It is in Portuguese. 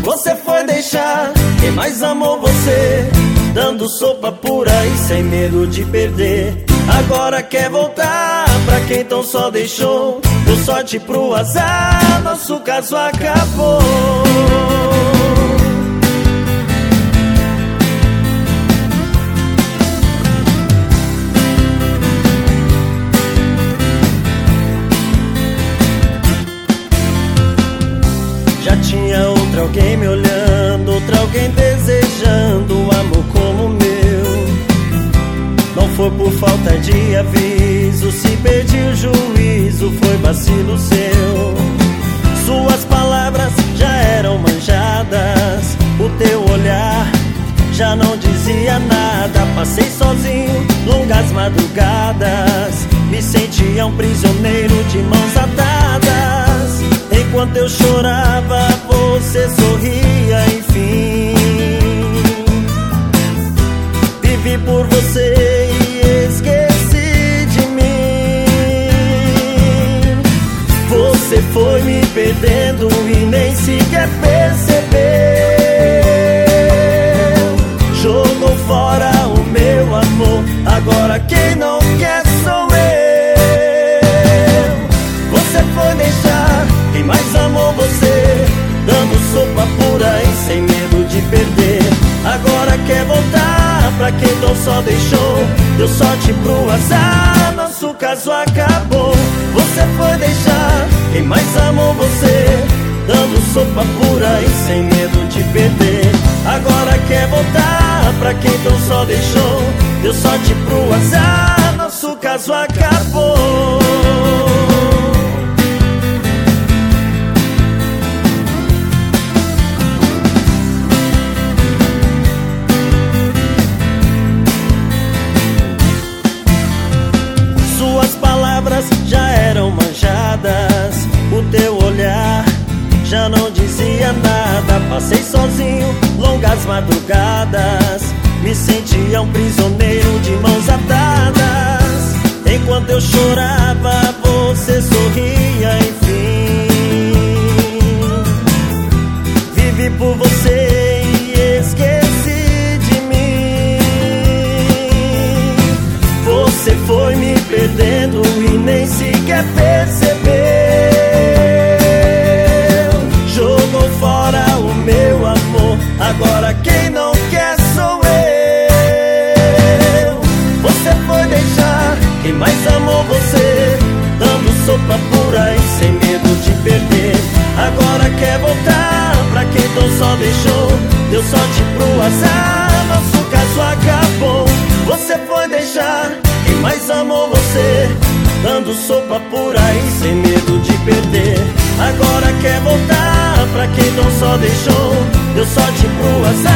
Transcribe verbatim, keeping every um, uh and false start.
Você foi deixar quem mais amou você, dando sopa por aí sem medo de perder. Agora quer voltar pra quem tão só deixou. Deu sorte pro azar, nosso caso acabou. Já tinha outra alguém me olhando, outra alguém desejando um amor como o meu. Não foi por falta de aviso, se perdi o juízo, foi vacilo seu. Suas palavras já eram manjadas, o teu olhar já não dizia nada. Passei sozinho longas madrugadas, me sentia um prisioneiro de mãos atadas. Enquanto eu chorava, você sorria, enfim. Vivi por você e esqueci de mim. Você foi me perdendo e nem sequer percebeu. Jogou fora o meu amor, agora quem não quer sou eu. Você foi deixar quem mais amou você, dando sopa por aí sem medo de perder. Agora quer voltar pra quem tão só deixou. Deu sorte pro azar, nosso caso acabou. Você foi deixar quem mais amou você, dando sopa por aí sem medo de perder. Agora quer voltar pra quem tão só deixou. Deu sorte pro azar, nosso caso acabou. Já eram manjadas, o teu olhar já não dizia nada. Passei sozinho longas madrugadas, me sentia um prisioneiro de mãos atadas. Enquanto eu chorava, você sorria, enfim. Vivi por você e esqueci de mim. Você foi me perdendo e nem sequer percebeu. Jogou fora o meu amor, agora quem não quer sou eu. Você foi deixar quem mais amou você, dando sopa por aí sem medo de perder. Agora quer voltar pra quem tão só deixou. Deu sorte pro azar, nosso caso acabou. Você foi deixar quem mais amou você, dando sopa por aí sem medo de perder. Agora quer voltar pra quem tão só deixou. Deu sorte pro azar.